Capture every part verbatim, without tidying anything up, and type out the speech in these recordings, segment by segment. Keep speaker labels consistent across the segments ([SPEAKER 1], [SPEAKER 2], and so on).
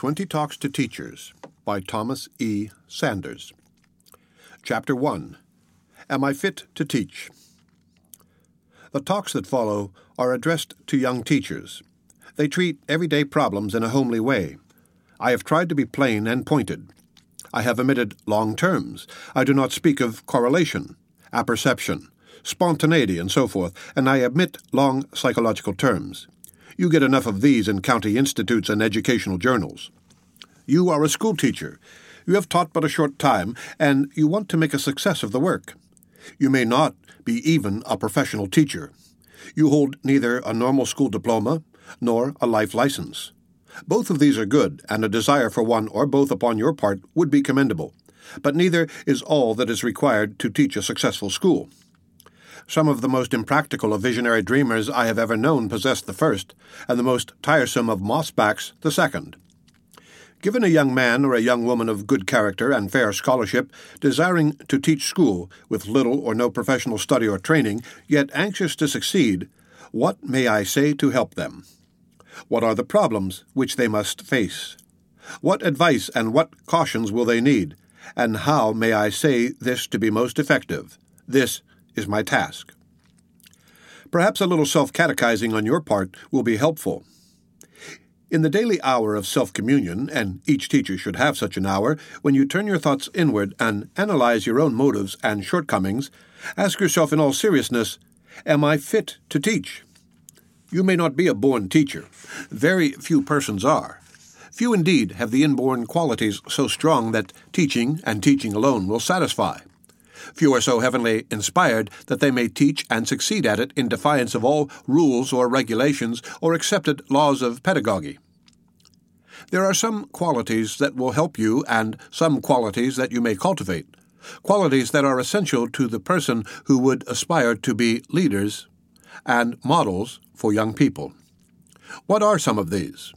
[SPEAKER 1] Twenty Talks to Teachers by Thomas E. Sanders. Chapter one. Am I Fit to Teach? The talks that follow are addressed to young teachers. They treat everyday problems in a homely way. I have tried to be plain and pointed. I have omitted long terms. I do not speak of correlation, apperception, spontaneity, and so forth, and I omit long psychological terms. You get enough of these in county institutes and educational journals. You are a school teacher. You have taught but a short time, and you want to make a success of the work. You may not be even a professional teacher. You hold neither a normal school diploma nor a life license. Both of these are good, and a desire for one or both upon your part would be commendable, but neither is all that is required to teach a successful school. Some of the most impractical of visionary dreamers I have ever known possessed the first, and the most tiresome of mossbacks the second. Given a young man or a young woman of good character and fair scholarship, desiring to teach school with little or no professional study or training, yet anxious to succeed, what may I say to help them? What are the problems which they must face? What advice and what cautions will they need? And how may I say this to be most effective? This is my task. Perhaps a little self-catechizing on your part will be helpful. In the daily hour of self-communion, and each teacher should have such an hour, when you turn your thoughts inward and analyze your own motives and shortcomings, ask yourself in all seriousness, am I fit to teach? You may not be a born teacher. Very few persons are. Few indeed have the inborn qualities so strong that teaching and teaching alone will satisfy. Few are so heavenly inspired that they may teach and succeed at it in defiance of all rules or regulations or accepted laws of pedagogy. There are some qualities that will help you and some qualities that you may cultivate, qualities that are essential to the person who would aspire to be leaders and models for young people. What are some of these?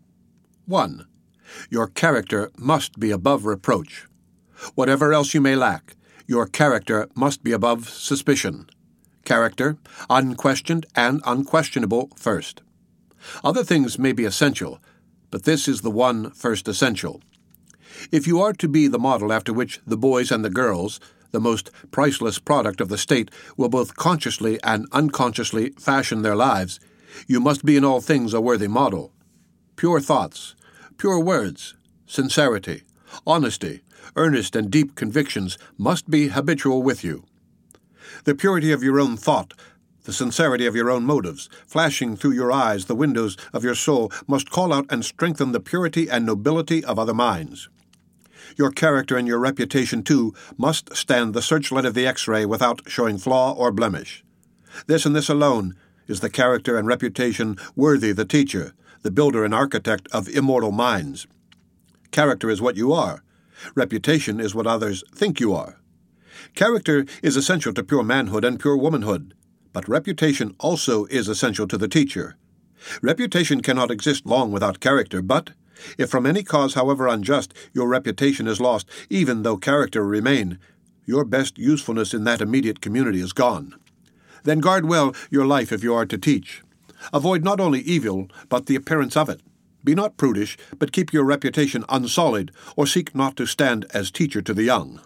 [SPEAKER 1] One. Your character must be above reproach. Whatever else you may lack, your character must be above suspicion. Character, unquestioned and unquestionable first. Other things may be essential, but this is the one first essential. If you are to be the model after which the boys and the girls, the most priceless product of the state, will both consciously and unconsciously fashion their lives, you must be in all things a worthy model. Pure thoughts, pure words, sincerity, honesty, earnest and deep convictions must be habitual with you. The purity of your own thought, the sincerity of your own motives, flashing through your eyes the windows of your soul, must call out and strengthen the purity and nobility of other minds. Your character and your reputation, too, must stand the searchlight of the X-ray without showing flaw or blemish. This and this alone is the character and reputation worthy the teacher, the builder and architect of immortal minds. Character is what you are. Reputation is what others think you are. Character is essential to pure manhood and pure womanhood, but reputation also is essential to the teacher. Reputation cannot exist long without character, but if from any cause, however unjust, your reputation is lost, even though character remain, your best usefulness in that immediate community is gone. Then guard well your life if you are to teach. Avoid not only evil, but the appearance of it. Be not prudish, but keep your reputation unsullied, or seek not to stand as teacher to the young.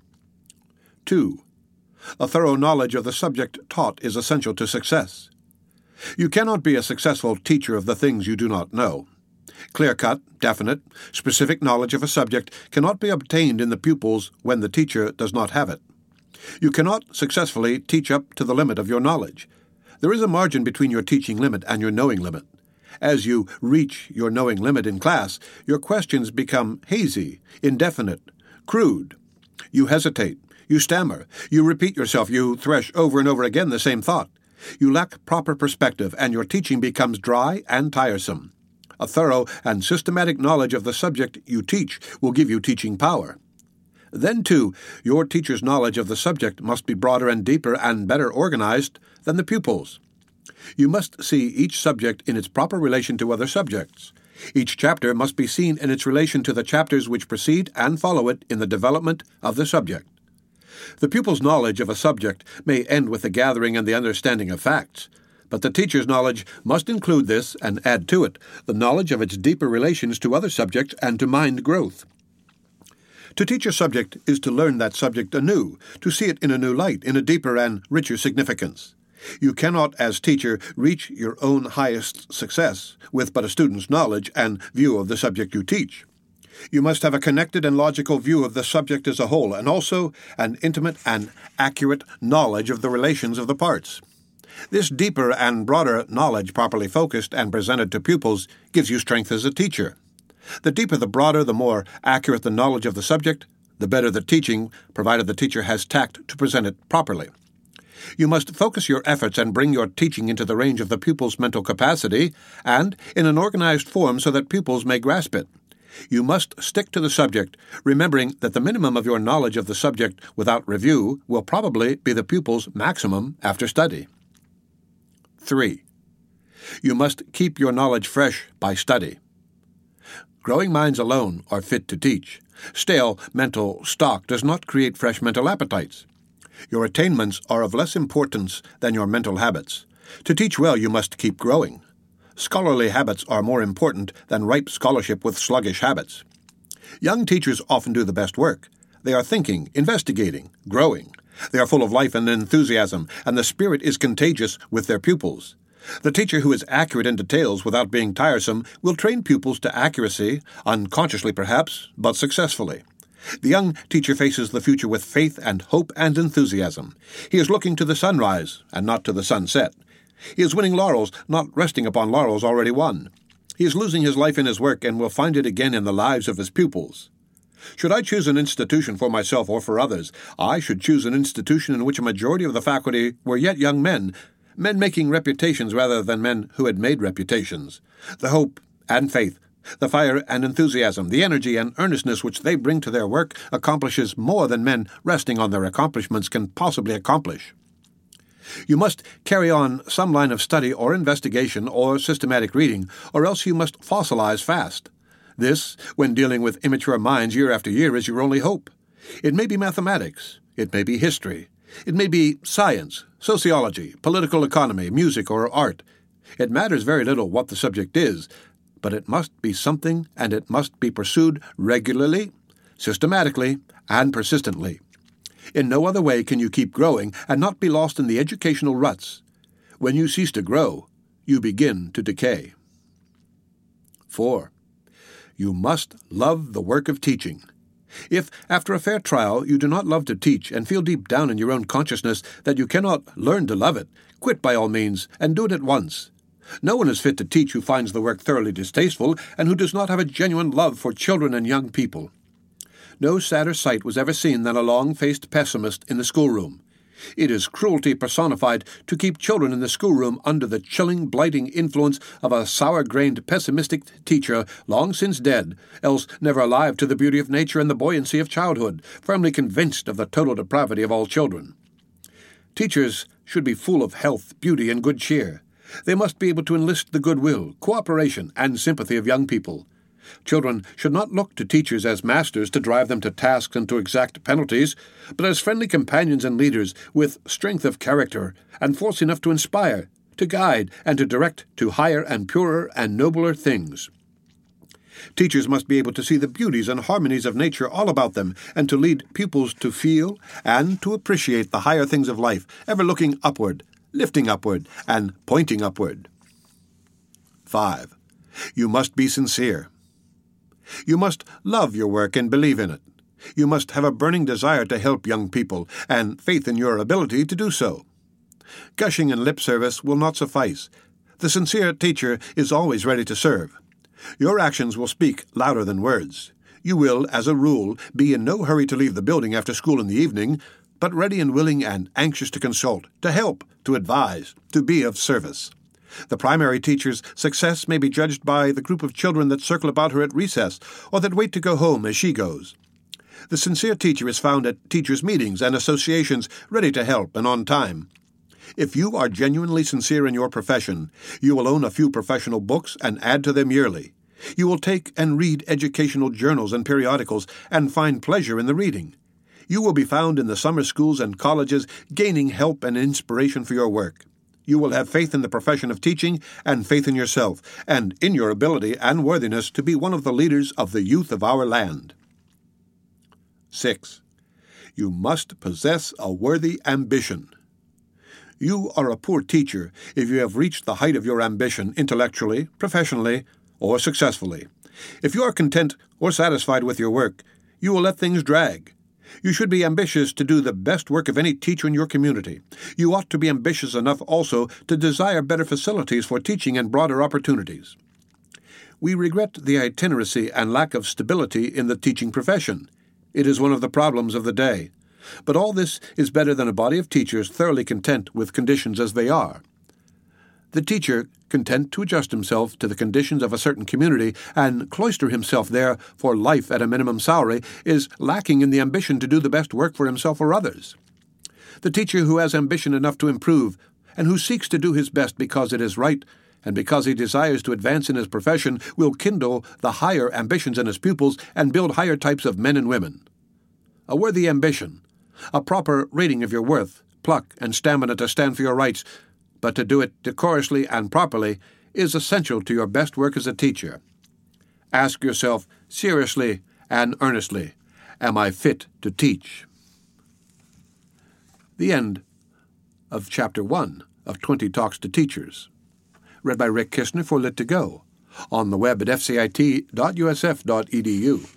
[SPEAKER 1] Two. A thorough knowledge of the subject taught is essential to success. You cannot be a successful teacher of the things you do not know. Clear-cut, definite, specific knowledge of a subject cannot be obtained in the pupils when the teacher does not have it. You cannot successfully teach up to the limit of your knowledge. There is a margin between your teaching limit and your knowing limit. As you reach your knowing limit in class, your questions become hazy, indefinite, crude. You hesitate, you stammer, you repeat yourself, you thresh over and over again the same thought. You lack proper perspective, and your teaching becomes dry and tiresome. A thorough and systematic knowledge of the subject you teach will give you teaching power. Then, too, your teacher's knowledge of the subject must be broader and deeper and better organized than the pupil's. You must see each subject in its proper relation to other subjects. Each chapter must be seen in its relation to the chapters which precede and follow it in the development of the subject. The pupil's knowledge of a subject may end with the gathering and the understanding of facts, but the teacher's knowledge must include this and add to it the knowledge of its deeper relations to other subjects and to mind growth. To teach a subject is to learn that subject anew, to see it in a new light, in a deeper and richer significance. You cannot, as teacher, reach your own highest success with but a student's knowledge and view of the subject you teach. You must have a connected and logical view of the subject as a whole, and also an intimate and accurate knowledge of the relations of the parts. This deeper and broader knowledge, properly focused and presented to pupils, gives you strength as a teacher. The deeper, the broader, the more accurate the knowledge of the subject, the better the teaching, provided the teacher has tact to present it properly. You must focus your efforts and bring your teaching into the range of the pupil's mental capacity and in an organized form so that pupils may grasp it. You must stick to the subject, remembering that the minimum of your knowledge of the subject without review will probably be the pupil's maximum after study. three. You must keep your knowledge fresh by study. Growing minds alone are fit to teach. Stale mental stock does not create fresh mental appetites. Your attainments are of less importance than your mental habits. To teach well, you must keep growing. Scholarly habits are more important than ripe scholarship with sluggish habits. Young teachers often do the best work. They are thinking, investigating, growing. They are full of life and enthusiasm, and the spirit is contagious with their pupils. The teacher who is accurate in details without being tiresome will train pupils to accuracy, unconsciously perhaps, but successfully. The young teacher faces the future with faith and hope and enthusiasm. He is looking to the sunrise and not to the sunset. He is winning laurels, not resting upon laurels already won. He is losing his life in his work and will find it again in the lives of his pupils. Should I choose an institution for myself or for others, I should choose an institution in which a majority of the faculty were yet young men, men making reputations rather than men who had made reputations. The hope and faith, the fire and enthusiasm, the energy and earnestness which they bring to their work accomplishes more than men resting on their accomplishments can possibly accomplish. You must carry on some line of study or investigation or systematic reading, or else you must fossilize fast. This, when dealing with immature minds year after year, is your only hope. It may be mathematics, it may be history, it may be science, sociology, political economy, music, or art. It matters very little what the subject is, but it must be something, and it must be pursued regularly, systematically, and persistently. In no other way can you keep growing and not be lost in the educational ruts. When you cease to grow, you begin to decay. four. You must love the work of teaching. If, after a fair trial, you do not love to teach and feel deep down in your own consciousness that you cannot learn to love it, quit by all means and do it at once. No one is fit to teach who finds the work thoroughly distasteful and who does not have a genuine love for children and young people. No sadder sight was ever seen than a long-faced pessimist in the schoolroom. It is cruelty personified to keep children in the schoolroom under the chilling, blighting influence of a sour-grained, pessimistic teacher long since dead, else never alive to the beauty of nature and the buoyancy of childhood, firmly convinced of the total depravity of all children. Teachers should be full of health, beauty, and good cheer. They must be able to enlist the goodwill, cooperation, and sympathy of young people. Children should not look to teachers as masters to drive them to tasks and to exact penalties, but as friendly companions and leaders with strength of character and force enough to inspire, to guide, and to direct to higher and purer and nobler things. Teachers must be able to see the beauties and harmonies of nature all about them, and to lead pupils to feel and to appreciate the higher things of life, ever looking upward, lifting upward, and pointing upward. five. You must be sincere. You must love your work and believe in it. You must have a burning desire to help young people, and faith in your ability to do so. Gushing and lip service will not suffice. The sincere teacher is always ready to serve. Your actions will speak louder than words. You will, as a rule, be in no hurry to leave the building after school in the evening, but ready and willing and anxious to consult, to help, to advise, to be of service. The primary teacher's success may be judged by the group of children that circle about her at recess, or that wait to go home as she goes. The sincere teacher is found at teachers' meetings and associations, ready to help and on time. If you are genuinely sincere in your profession, you will own a few professional books and add to them yearly. You will take and read educational journals and periodicals and find pleasure in the reading. You will be found in the summer schools and colleges gaining help and inspiration for your work. you will have faith in the profession of teaching and faith in yourself, and in your ability and worthiness to be one of the leaders of the youth of our land. Six. You must possess a worthy ambition. You are a poor teacher if you have reached the height of your ambition intellectually, professionally, or successfully. If you are content or satisfied with your work, you will let things drag. You should be ambitious to do the best work of any teacher in your community. You ought to be ambitious enough also to desire better facilities for teaching and broader opportunities. We regret the itineracy and lack of stability in the teaching profession. It is one of the problems of the day. But all this is better than a body of teachers thoroughly content with conditions as they are. The teacher, content to adjust himself to the conditions of a certain community and cloister himself there for life at a minimum salary, is lacking in the ambition to do the best work for himself or others. The teacher who has ambition enough to improve, and who seeks to do his best because it is right, and because he desires to advance in his profession, will kindle the higher ambitions in his pupils and build higher types of men and women. A worthy ambition, a proper rating of your worth, pluck, and stamina to stand for your rights, but to do it decorously and properly, is essential to your best work as a teacher. Ask yourself seriously and earnestly, am I fit to teach? The end of Chapter one of twenty Talks to Teachers. Read by Rick Kistner for Lit to Go, on the web at f c i t dot u s f dot e d u.